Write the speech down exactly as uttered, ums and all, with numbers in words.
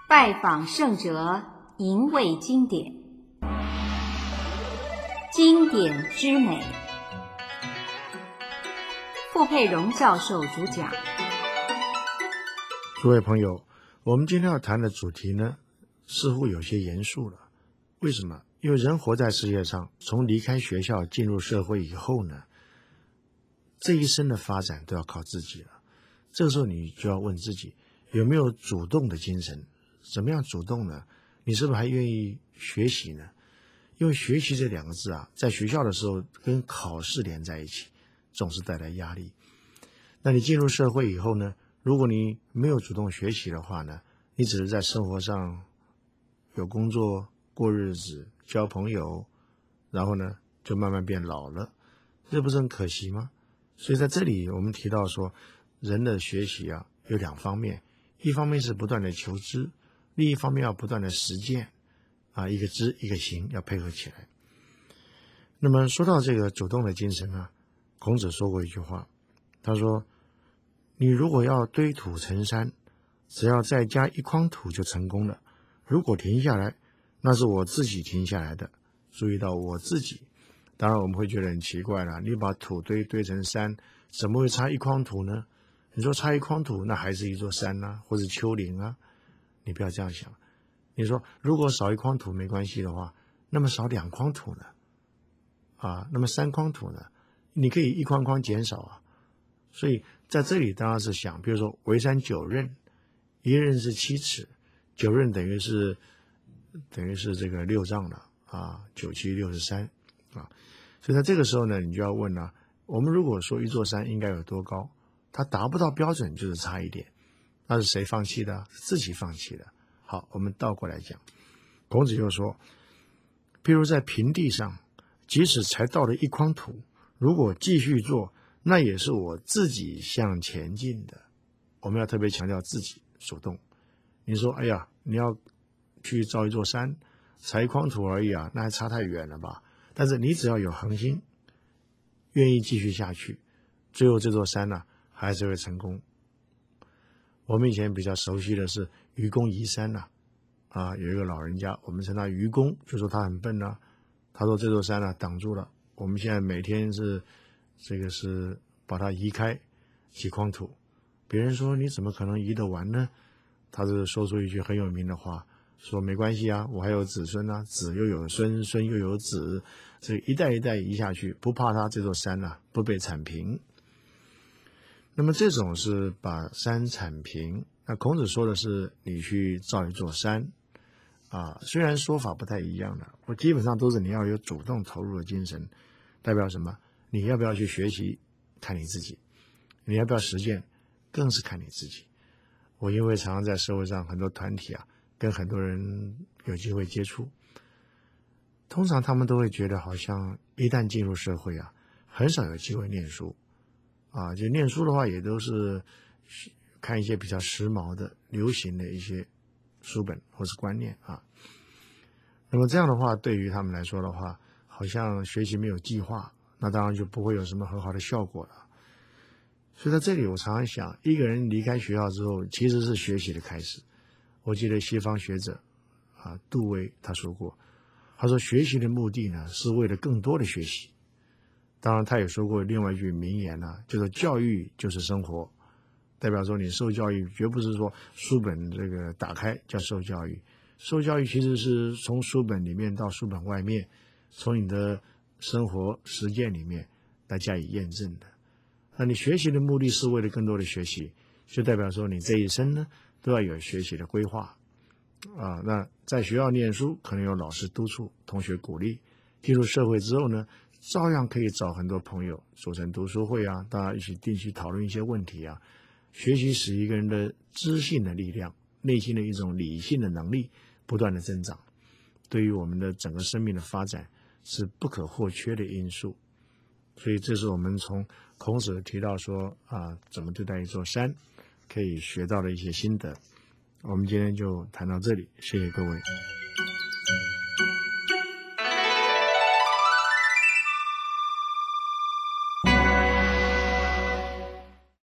拜访圣哲，吟味经典，经典之美。傅佩荣教授主讲。 诸位朋友，我们今天要谈的主题呢，似乎有些严肃了。为什么？因为人活在世界上，从离开学校进入社会以后呢，这一生的发展都要靠自己了。这个时候你就要问自己，有没有主动的精神？怎么样主动呢？你是不是还愿意学习呢？因为学习这两个字啊，在学校的时候跟考试连在一起，总是带来压力。那你进入社会以后呢，如果你没有主动学习的话呢，你只是在生活上有工作、过日子、交朋友，然后呢就慢慢变老了，这不是很可惜吗？所以在这里我们提到说，人的学习啊有两方面，一方面是不断的求知，另一方面要不断的实践啊，一个知一个行要配合起来。那么说到这个主动的精神啊，孔子说过一句话，他说你如果要堆土成山，只要再加一筐土就成功了，如果停下来，那是我自己停下来的。注意到我自己，当然我们会觉得很奇怪了，你把土堆堆成山，怎么会差一筐土呢？你说差一筐土，那还是一座山啊，或者丘陵啊，你不要这样想。你说如果少一筐土没关系的话，那么少两筐土呢？啊，那么三筐土呢？你可以一筐筐减少啊。所以在这里当然是想，比如说围山九仞，一仞是七尺，九仞等于是等于是这个六丈了啊，九七六十三啊。所以在这个时候呢，你就要问了、啊，我们如果说一座山应该有多高，它达不到标准就是差一点，那是谁放弃的？是自己放弃的。好，我们倒过来讲，孔子就说，譬如在平地上，即使才到了一筐土，如果继续做，那也是我自己向前进的。我们要特别强调自己主动。你说哎呀，你要去造一座山，才一筐土而已啊，那还差太远了吧。但是你只要有恒心，愿意继续下去，最后这座山呢、啊、还是会成功。我们以前比较熟悉的是愚公移山呐、啊，啊，有一个老人家，我们称他愚公，就说他很笨呐、啊。他说这座山呢、啊、挡住了，我们现在每天是这个是把它移开几筐土。别人说你怎么可能移得完呢？他是说出一句很有名的话，说没关系啊，我还有子孙啊，子又有孙，孙又有子，这一代一代移下去，不怕他这座山啊不被铲平。那么这种是把山铲平，那孔子说的是你去造一座山啊，虽然说法不太一样的，我基本上都是你要有主动投入的精神。代表什么？你要不要去学习，看你自己；你要不要实践，更是看你自己。我因为常常在社会上很多团体啊，跟很多人有机会接触，通常他们都会觉得好像一旦进入社会啊，很少有机会念书啊，就念书的话也都是看一些比较时髦的、流行的一些书本或是观念啊。那么这样的话，对于他们来说的话，好像学习没有计划，那当然就不会有什么很好的效果了。所以在这里我常常想，一个人离开学校之后，其实是学习的开始。我记得西方学者啊，杜威他说过，他说学习的目的呢，是为了更多的学习。当然他也说过另外一句名言呢、啊，叫做教育就是生活。代表说你受教育绝不是说书本这个打开叫受教育，受教育其实是从书本里面到书本外面，从你的生活实践里面来加以验证的。那你学习的目的是为了更多的学习，就代表说你这一生呢都要有学习的规划啊。那在学校念书可能有老师督促，同学鼓励，进入社会之后呢，照样可以找很多朋友组成读书会啊，大家一起定期讨论一些问题啊。学习使一个人的知性的力量，内心的一种理性的能力不断的增长，对于我们的整个生命的发展是不可或缺的因素。所以这是我们从孔子提到说啊，怎么对待一座山可以学到的一些心得。我们今天就谈到这里，谢谢各位。